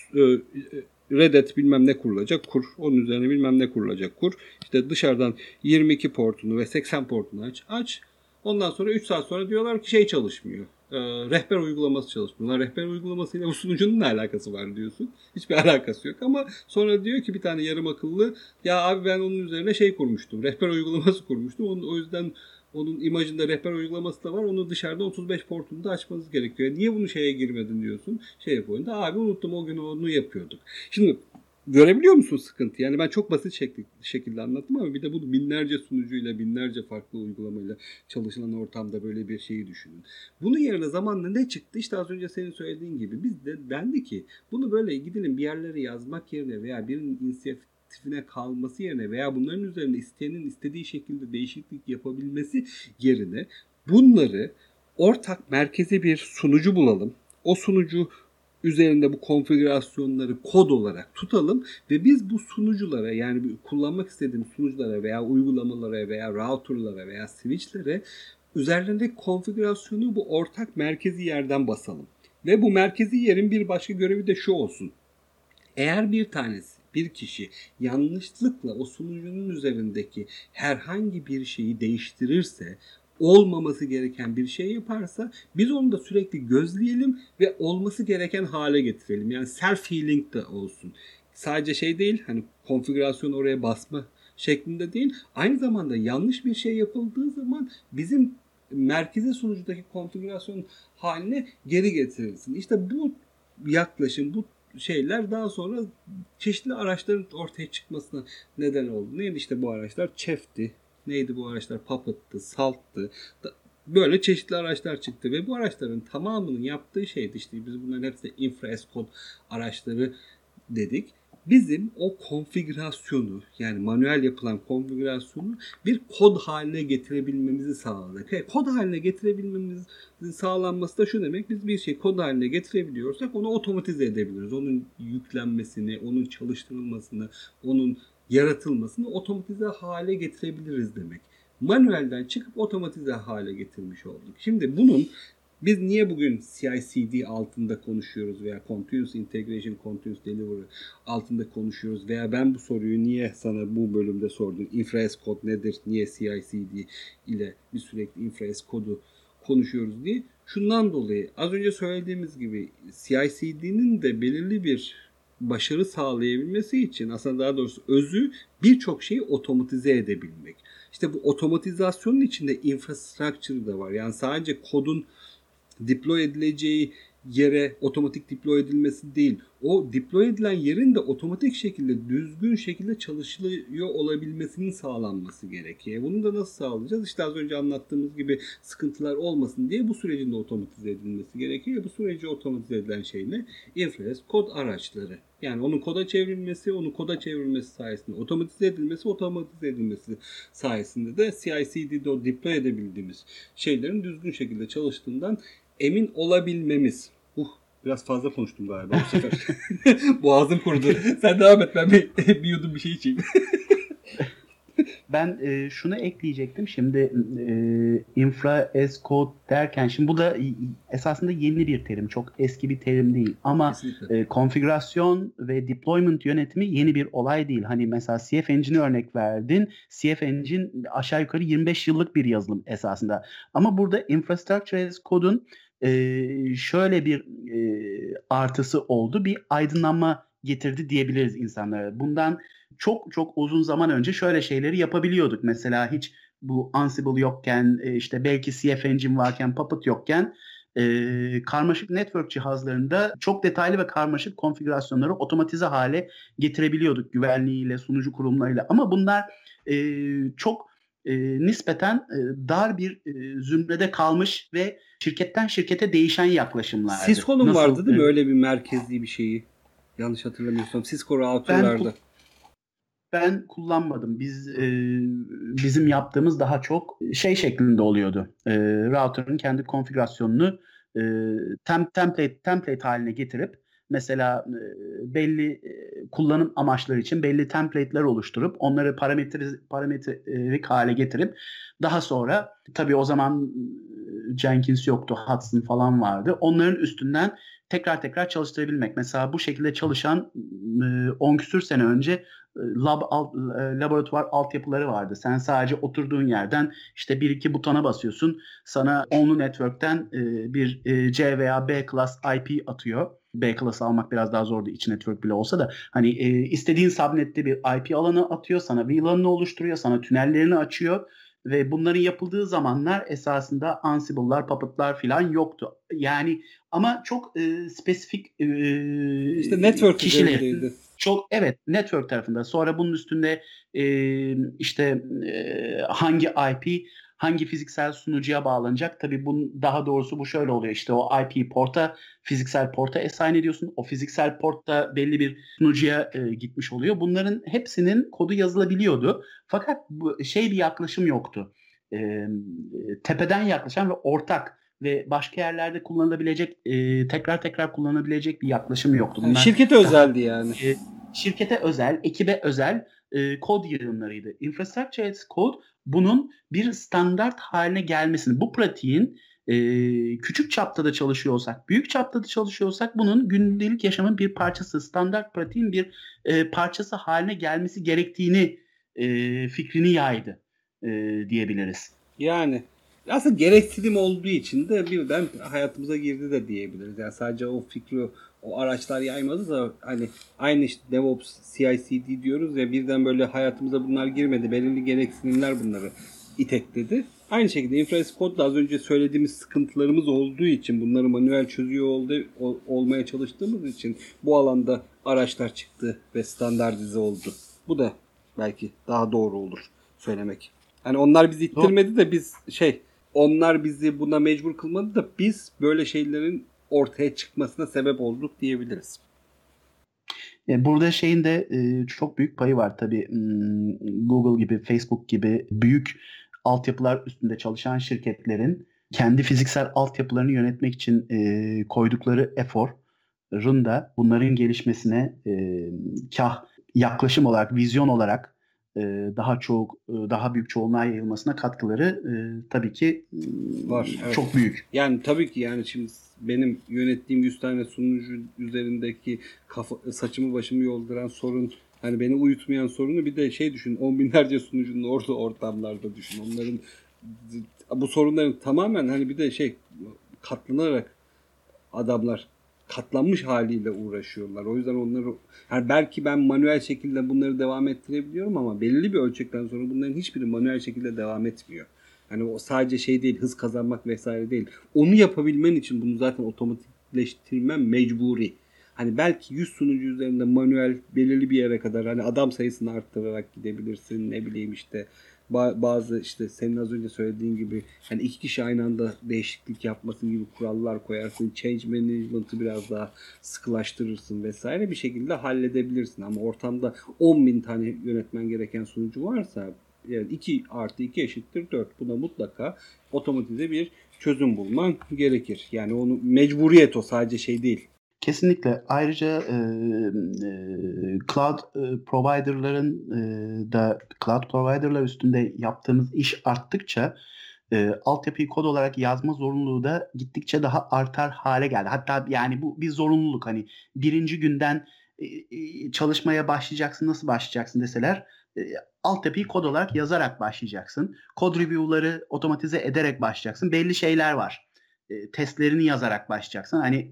Red Hat bilmem ne kurulacak kur. Onun üzerine bilmem ne kurulacak kur. İşte dışarıdan 22 portunu ve 80 portunu aç. Ondan sonra 3 saat sonra diyorlar ki şey çalışmıyor. Rehber uygulaması çalışmıyor. Rehber uygulamasıyla bu sunucunun ne alakası var diyorsun. Hiçbir alakası yok ama sonra diyor ki bir tane yarım akıllı ya abi ben onun üzerine şey kurmuştum. Rehber uygulaması kurmuştum. O yüzden onun imajında rehber uygulaması da var. Onu dışarıda 35 portunu da açmanız gerekiyor. Niye bunu şeye girmedin diyorsun. Şey yapıyorsun da abi unuttum o gün onu yapıyorduk. Şimdi görebiliyor musun sıkıntı? Yani ben çok basit şekilde anlattım ama bir de bu binlerce sunucuyla, binlerce farklı uygulamayla çalışılan ortamda böyle bir şeyi düşünün. Bunun yerine zamanla ne çıktı? İşte az önce senin söylediğin gibi biz de dendi ki bunu böyle gidelim bir yerlere yazmak yerine veya birinin inisiyatifine kalması yerine veya bunların üzerine isteyenin istediği şekilde değişiklik yapabilmesi yerine bunları ortak merkezi bir sunucu bulalım. O sunucu üzerinde bu konfigürasyonları kod olarak tutalım ve biz bu sunuculara yani kullanmak istediğimiz sunuculara veya uygulamalara veya routerlara veya switchlere üzerlerindeki konfigürasyonu bu ortak merkezi yerden basalım. Ve bu merkezi yerin bir başka görevi de şu olsun. Eğer bir kişi yanlışlıkla o sunucunun üzerindeki herhangi bir şeyi değiştirirse olmaması gereken bir şey yaparsa biz onu da sürekli gözleyelim ve olması gereken hale getirelim. Yani self healing de olsun. Sadece şey değil hani konfigürasyonu oraya basma şeklinde değil. Aynı zamanda yanlış bir şey yapıldığı zaman bizim merkezi sunucudaki konfigürasyon haline geri getirilsin. İşte bu yaklaşım, bu şeyler daha sonra çeşitli araçların ortaya çıkmasına neden oldu. Neydi işte bu araçlar? Chef'ti. Neydi bu araçlar? Puppet'tı, Salt'tı. Böyle çeşitli araçlar çıktı ve bu araçların tamamının yaptığı şeydi işte biz bunların hepsi infra as code araçları dedik. Bizim o konfigürasyonu yani manuel yapılan konfigürasyonu bir kod haline getirebilmemizi sağladık. Kod haline getirebilmemizin sağlanması da şu demek biz bir şey kod haline getirebiliyorsak onu otomatize edebiliriz. Onun yüklenmesini, onun çalıştırılmasını, onun yaratılmasını otomatize hale getirebiliriz demek. Manuelden çıkıp otomatize hale getirmiş olduk. Şimdi bunun biz niye bugün CI/CD altında konuşuyoruz veya Continuous Integration, Continuous Delivery altında konuşuyoruz veya ben bu soruyu niye sana bu bölümde sordum? Infra as Code nedir? Niye CI/CD ile bir sürekli Infra as Code'u konuşuyoruz diye. Şundan dolayı az önce söylediğimiz gibi CI/CD'nin de belirli bir başarı sağlayabilmesi için aslında daha doğrusu özü birçok şeyi otomatize edebilmek. İşte bu otomatizasyonun içinde infrastructure da var. Yani sadece kodun deploy edileceği yere otomatik deploy edilmesi değil. O deploy edilen yerin de otomatik şekilde düzgün şekilde çalışılıyor olabilmesinin sağlanması gerekiyor. Bunu da nasıl sağlayacağız? İşte az önce anlattığımız gibi sıkıntılar olmasın diye bu sürecin de otomatize edilmesi gerekiyor. Bu süreci otomatize edilen şey ne? Infra as Code araçları. Yani onun koda çevrilmesi sayesinde otomatize edilmesi sayesinde de CI/CD'de o deploy edebildiğimiz şeylerin düzgün şekilde çalıştığından emin olabilmemiz. Biraz fazla konuştum galiba bu sefer. Boğazım kurudu. Sen devam et ben bir yudum bir şey içeyim. Ben şunu ekleyecektim. Şimdi infra as code derken şimdi bu da esasında yeni bir terim. Çok eski bir terim değil. Ama konfigürasyon ve deployment yönetimi yeni bir olay değil. Hani mesela CF Engine'i örnek verdin. CF Engine aşağı yukarı 25 yıllık bir yazılım esasında. Ama burada infrastructure as code'un şöyle bir artısı oldu. Bir aydınlanma getirdi diyebiliriz insanlara. Bundan çok çok uzun zaman önce şöyle şeyleri yapabiliyorduk. Mesela hiç bu Ansible yokken, işte belki CF Engine varken, Puppet yokken karmaşık network cihazlarında çok detaylı ve karmaşık konfigürasyonları otomatize hale getirebiliyorduk güvenliğiyle, sunucu kurumlarıyla. Ama bunlar çok nispeten dar bir zümrede kalmış ve şirketten şirkete değişen yaklaşımlardı. Cisco'nun vardı değil mi öyle bir merkezli bir şeyi? Yanlış hatırlamıyorsam Cisco router'larda. Ben kullanmadım. Bizim yaptığımız daha çok şey şeklinde oluyordu. Router'ın kendi konfigürasyonunu template haline getirip mesela belli kullanım amaçları için belli template'ler oluşturup onları parametrik hale getirip daha sonra tabii o zaman Jenkins yoktu, Hudson falan vardı. Onların üstünden tekrar çalıştırabilmek. Mesela bu şekilde çalışan 10 küsür sene önce laboratuvar altyapıları vardı. Sen sadece oturduğun yerden işte bir iki butona basıyorsun. Sana onlu network'ten bir C veya B class IP atıyor. B class almak biraz daha zordu iç network bile olsa da. Hani istediğin subnet'te bir IP alanı atıyor. Sana VLAN'ını oluşturuyor. Sana tünellerini açıyor. Ve bunların yapıldığı zamanlar esasında Ansible'lar, Puppet'lar falan yoktu. Yani ama çok spesifik işte network kişilerin çok network tarafında. Sonra bunun üstünde hangi IP hangi fiziksel sunucuya bağlanacak? Tabii daha doğrusu bu şöyle oluyor. İşte o IP fiziksel porta assign ediyorsun. O fiziksel port da belli bir sunucuya gitmiş oluyor. Bunların hepsinin kodu yazılabiliyordu. Fakat bir yaklaşım yoktu. Tepeden yaklaşan ve ortak ve başka yerlerde kullanılabilecek, tekrar kullanılabilecek bir yaklaşım yoktu. Bunlar şirkete özeldi yani. Şirkete özel, ekibe özel kod yığınlarıydı. Infrastructure as Code bunun bir standart haline gelmesini, bu pratiğin küçük çapta da çalışıyor olsak, büyük çapta da çalışıyor olsak bunun gündelik yaşamın bir parçası, standart pratiğin bir parçası haline gelmesi gerektiğini fikrini yaydı diyebiliriz. Yani aslında gereksinim olduğu için de birden hayatımıza girdi de diyebiliriz. Yani sadece o fikri o araçlar yaymadı da hani aynı işte DevOps, CI/CD diyoruz ya birden böyle hayatımıza bunlar girmedi. Belirli gereksinimler bunları itekledi. Aynı şekilde infrastructure da az önce söylediğimiz sıkıntılarımız olduğu için bunları manuel çözüyor olmaya çalıştığımız için bu alanda araçlar çıktı ve standartize oldu. Bu da belki daha doğru olur söylemek. Hani onlar bizi ittirmedi de biz onlar bizi buna mecbur kılmadı da biz böyle şeylerin ortaya çıkmasına sebep olduk diyebiliriz. Burada şeyin de çok büyük payı var tabii. Google gibi, Facebook gibi büyük altyapılar üstünde çalışan şirketlerin kendi fiziksel altyapılarını yönetmek için koydukları eforun da bunların gelişmesine kah yaklaşım olarak, vizyon olarak daha büyük çoğunluğa yayılmasına katkıları tabii ki var. Evet. Çok büyük. Yani tabii ki yani şimdi benim yönettiğim 100 tane sunucu üzerindeki saçımı başımı yolduran sorun, hani beni uyutmayan sorunu bir de düşün, 10 binlerce sunucunun orada ortamlarda düşün. Onların bu sorunların tamamen hani bir de katlanarak adamlar katlanmış haliyle uğraşıyorlar. O yüzden onları yani belki ben manuel şekilde bunları devam ettirebiliyorum ama belli bir ölçekten sonra bunların hiçbiri manuel şekilde devam etmiyor. Hani o sadece değil, hız kazanmak vesaire değil. Onu yapabilmen için bunu zaten otomatikleştirmen mecburi. Hani belki 100 sunucu üzerinde manuel belirli bir yere kadar hani adam sayısını arttırarak gidebilirsin. Ne bileyim bazı senin az önce söylediğin gibi hani 2 kişi aynı anda değişiklik yapmasın gibi kurallar koyarsın. Change management'ı biraz daha sıkılaştırırsın vesaire bir şekilde halledebilirsin. Ama ortamda 10.000 tane yönetmen gereken sunucu varsa yani 2 + 2 = 4. Buna mutlaka otomatize bir çözüm bulman gerekir. Yani onu mecburiyet o sadece değil. Kesinlikle. Ayrıca cloud provider'ların da cloud provider'lar üstünde yaptığımız iş arttıkça altyapıyı kod olarak yazma zorunluluğu da gittikçe daha artar hale geldi. Hatta yani bu bir zorunluluk. Hani birinci günden çalışmaya başlayacaksın, nasıl başlayacaksın deseler altyapıyı kod olarak yazarak başlayacaksın. Kod review'ları otomatize ederek başlayacaksın. Belli şeyler var. Testlerini yazarak başlayacaksın. Hani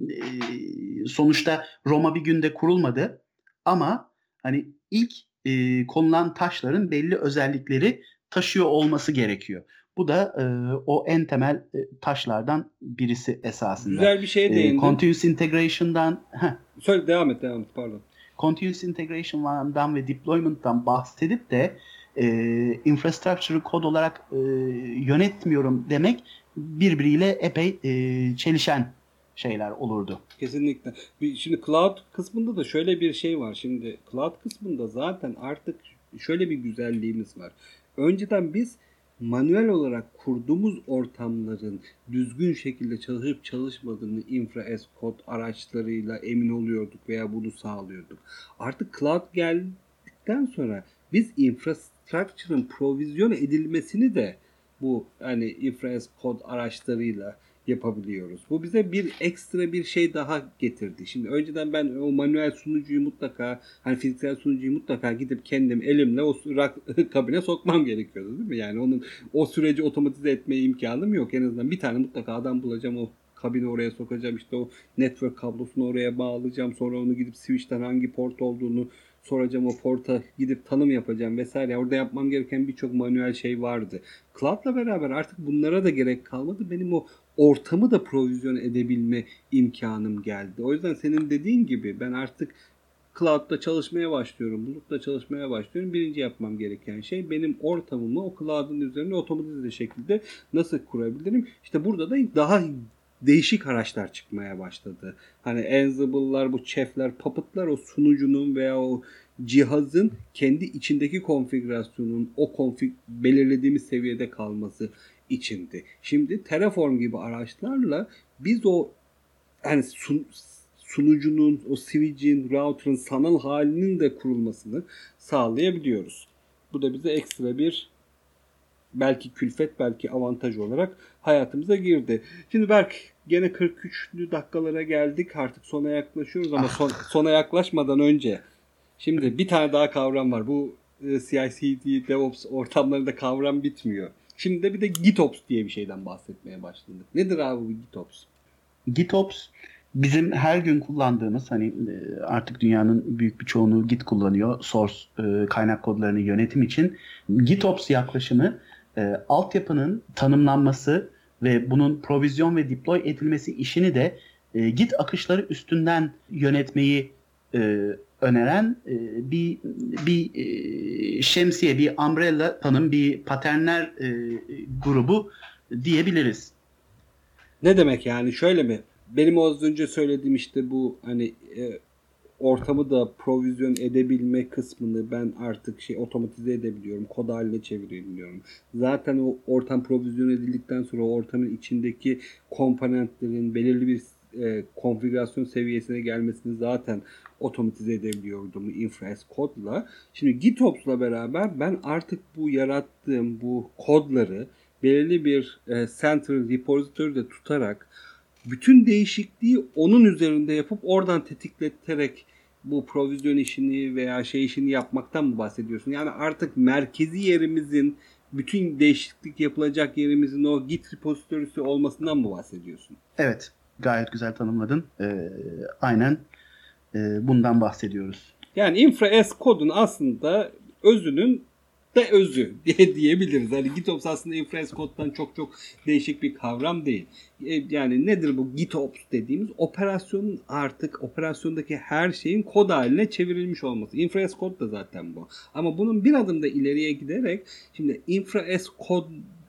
sonuçta Roma bir günde kurulmadı ama hani ilk konulan taşların belli özellikleri taşıyor olması gerekiyor. Bu da o en temel taşlardan birisi esasında. Güzel bir şeye değindin. Continuous Integration'dan Söyle, devam et pardon. Continuous Integration'dan ve Deployment'tan bahsedip de infrastructure'ı kod olarak yönetmiyorum demek birbiriyle epey çelişen şeyler olurdu. Kesinlikle. Şimdi cloud kısmında da şöyle bir şey var. Şimdi cloud kısmında zaten artık şöyle bir güzelliğimiz var. Önceden biz manuel olarak kurduğumuz ortamların düzgün şekilde çalışıp çalışmadığını infra as code araçlarıyla emin oluyorduk veya bunu sağlıyorduk. Artık cloud geldikten sonra biz infrastructure'ın provizyon edilmesini de bu hani infra as code araçlarıyla yapabiliyoruz. Bu bize bir ekstra bir şey daha getirdi. Şimdi önceden ben o manuel sunucuyu mutlaka, hani fiziksel sunucuyu mutlaka gidip kendim elimle o kabine sokmam gerekiyordu, değil mi? Yani onun o süreci otomatize etmeye imkanım yok. En azından bir tane mutlaka adam bulacağım, o kabini oraya sokacağım, işte o network kablosunu oraya bağlayacağım, sonra onu gidip switch'ten hangi port olduğunu soracağım, o porta gidip tanım yapacağım vesaire. Orada yapmam gereken birçok manuel şey vardı. Cloud'la beraber artık bunlara da gerek kalmadı. Benim o ortamı da provizyon edebilme imkanım geldi. O yüzden senin dediğin gibi ben artık cloud'da çalışmaya başlıyorum, bulutta çalışmaya başlıyorum. Birinci yapmam gereken şey benim ortamımı o cloud'un üzerine otomatize şekilde nasıl kurabilirim? İşte burada da daha değişik araçlar çıkmaya başladı. Hani Ansible'lar, bu Chef'ler, Puppet'lar o sunucunun veya o cihazın kendi içindeki konfigürasyonun o belirlediğimiz seviyede kalması içindi. Şimdi Terraform gibi araçlarla biz o yani sunucunun, o switch'in, router'ın sanal halinin de kurulmasını sağlayabiliyoruz. Bu da bize ekstra bir belki külfet, belki avantaj olarak hayatımıza girdi. Şimdi Berk, gene 43'lü dakikalara geldik. Artık sona yaklaşıyoruz ama sona yaklaşmadan önce şimdi bir tane daha kavram var. Bu CI/CD, DevOps ortamlarında kavram bitmiyor. Şimdi de bir de GitOps diye bir şeyden bahsetmeye başladık. Nedir abi bu GitOps? GitOps bizim her gün kullandığımız, hani artık dünyanın büyük bir çoğunluğu Git kullanıyor. Source kaynak kodlarını yönetim için. GitOps yaklaşımı altyapının tanımlanması ve bunun provizyon ve deploy edilmesi işini de Git akışları üstünden yönetmeyi öneren bir şemsiye, bir umbrella tanım, bir paternler grubu diyebiliriz. Ne demek yani? Şöyle mi? Benim az önce söylediğim işte bu hani ortamı da provizyon edebilme kısmını ben artık otomatize edebiliyorum. Kod haline çevirebiliyorum. Zaten o ortam provizyon edildikten sonra o ortamın içindeki komponentlerin belirli bir konfigürasyon seviyesine gelmesini zaten otomatize edebiliyordum infra as code'la. Şimdi GitOps'la beraber ben artık bu yarattığım bu kodları belirli bir central repository'de tutarak bütün değişikliği onun üzerinde yapıp oradan tetikleterek bu provizyon işini veya işini yapmaktan mı bahsediyorsun? Yani artık merkezi yerimizin, bütün değişiklik yapılacak yerimizin o Git repository'si olmasından mı bahsediyorsun? Evet, gayet güzel tanımladın. Aynen bundan bahsediyoruz. Yani infra as code'un aslında özünün de özü diyebiliriz. Yani GitOps aslında infra as code'dan çok değişik bir kavram değil. Yani nedir bu GitOps dediğimiz? Operasyonun artık operasyondaki her şeyin kod haline çevrilmiş olması. Infra as code da zaten bu. Ama bunun bir adım da ileriye giderek şimdi infra as code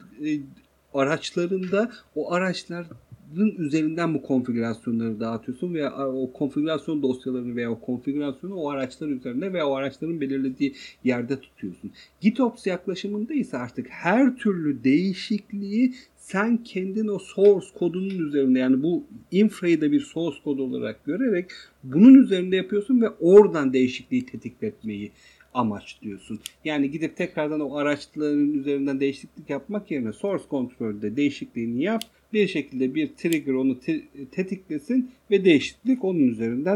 araçlarında o araçların üzerinden bu konfigürasyonları dağıtıyorsun veya o konfigürasyon dosyalarını veya o konfigürasyonu o araçlar üzerinde veya o araçların belirlediği yerde tutuyorsun. GitOps yaklaşımında ise artık her türlü değişikliği sen kendin o source kodunun üzerinde, yani bu infra'yı da bir source kod olarak görerek bunun üzerinde yapıyorsun ve oradan değişikliği tetikletmeyi amaçlıyorsun. Yani gidip tekrardan o araçların üzerinden değişiklik yapmak yerine source kontrolde değişikliğini yap. Bir şekilde bir trigger onu tetiklesin ve değişiklik onun üzerinden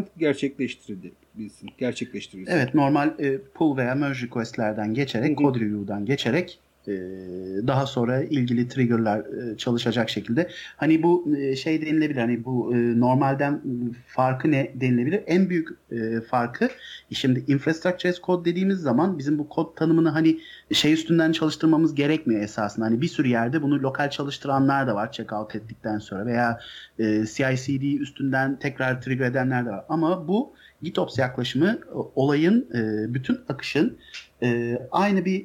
gerçekleştirilsin. Evet, normal pull veya merge request'lerden geçerek, code review'dan geçerek daha sonra ilgili trigger'lar çalışacak şekilde. Hani bu şey denilebilir, hani bu normalden farkı ne denilebilir? En büyük farkı, şimdi infrastructure as code dediğimiz zaman bizim bu kod tanımını hani şey üstünden çalıştırmamız gerekmiyor esasında. Hani bir sürü yerde bunu lokal çalıştıranlar da var checkout ettikten sonra veya CI/CD üstünden tekrar trigger edenler de var. Ama bu GitOps yaklaşımı olayın bütün akışın aynı bir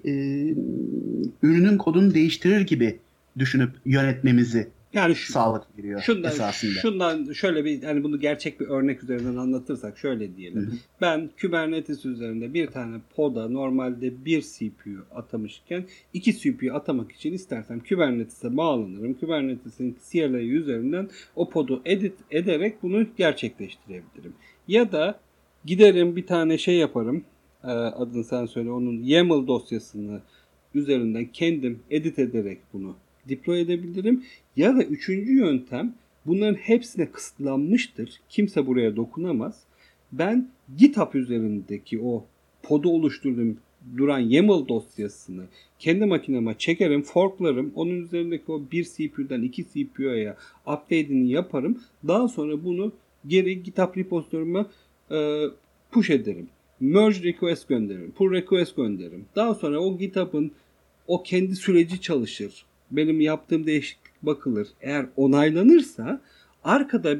ürünün kodunu değiştirir gibi düşünüp yönetmemizi yani sağlık veriyor esasında. Şundan şöyle bir, yani bunu gerçek bir örnek üzerinden anlatırsak şöyle diyelim. Hı-hı. Ben Kubernetes üzerinde bir tane pod'a normalde bir CPU atamışken 2 CPU atamak için istersem Kubernetes'e bağlanırım. Kubernetes'in CLI üzerinden o pod'u edit ederek bunu gerçekleştirebilirim. Ya da giderim bir tane şey yaparım. Adını sen söyle, onun YAML dosyasını üzerinden kendim edit ederek bunu deploy edebilirim. Ya da üçüncü yöntem, bunların hepsine kısıtlanmıştır. Kimse buraya dokunamaz. Ben GitHub üzerindeki o pod'u oluşturduğum duran YAML dosyasını kendi makineme çekerim, forklarım. Onun üzerindeki o bir CPU'dan 2 CPU'ya update'ini yaparım. Daha sonra bunu geri GitHub repository'uma push ederim. Merge request gönderirim. Pull request gönderirim. Daha sonra o GitHub'ın o kendi süreci çalışır. Benim yaptığım değişiklik bakılır. Eğer onaylanırsa arkada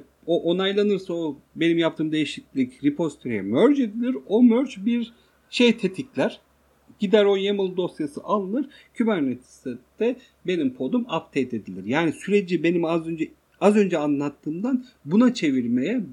o benim yaptığım değişiklik repository'e merge edilir. O merge bir şey tetikler. Gider o YAML dosyası alınır. Kubernetes'te de benim podum update edilir. Yani süreci benim az önce anlattığımdan buna çevirmeye,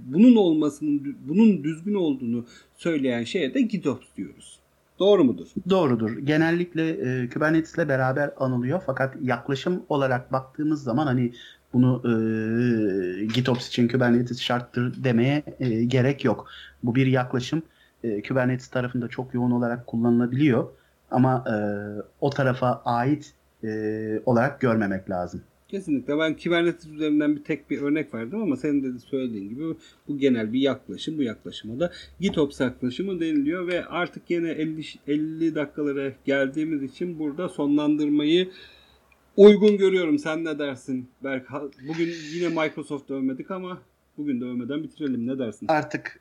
bunun düzgün olduğunu söyleyen şeye de GitOps diyoruz. Doğru mudur? Doğrudur. Genellikle Kubernetes'le beraber anılıyor. Fakat yaklaşım olarak baktığımız zaman hani bunu GitOps için Kubernetes şarttır demeye gerek yok. Bu bir yaklaşım. Kubernetes tarafında çok yoğun olarak kullanılabiliyor. Ama o tarafa ait olarak görmemek lazım. Kesinlikle. Ben Kubernetes üzerinden tek bir örnek verdim ama senin de söylediğin gibi bu genel bir yaklaşım. Bu yaklaşıma da GitOps yaklaşımı deniliyor ve artık yine 50 dakikalara geldiğimiz için burada sonlandırmayı uygun görüyorum. Sen ne dersin Berk? Bugün yine Microsoft övmedik ama bugün de övmeden bitirelim. Ne dersin? Artık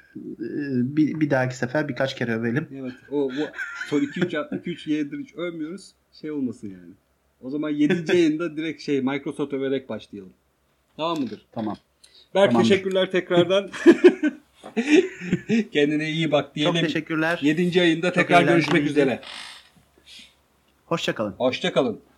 bir dahaki sefer birkaç kere övelim. Evet. O son 2-3 yıldır hiç övmüyoruz. Şey olmasın yani. O zaman 7. yayında direkt Microsoft överek başlayalım. Tamam mıdır? Tamam. Berk, tamamdır. Teşekkürler tekrardan. Kendine iyi bak diyelim. Çok teşekkürler. 7. yayında tekrar görüşmek üzere. Hoşça kalın. Hoşça kalın.